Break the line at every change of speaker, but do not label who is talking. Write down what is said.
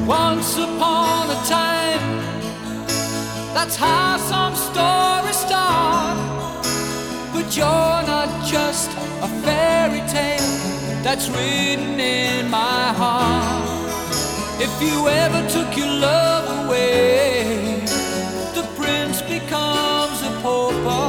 Once upon a time, that's how some stories start. But you're not just a fairy tale that's written in my heart. If you ever took your love away, the prince becomes a pauper.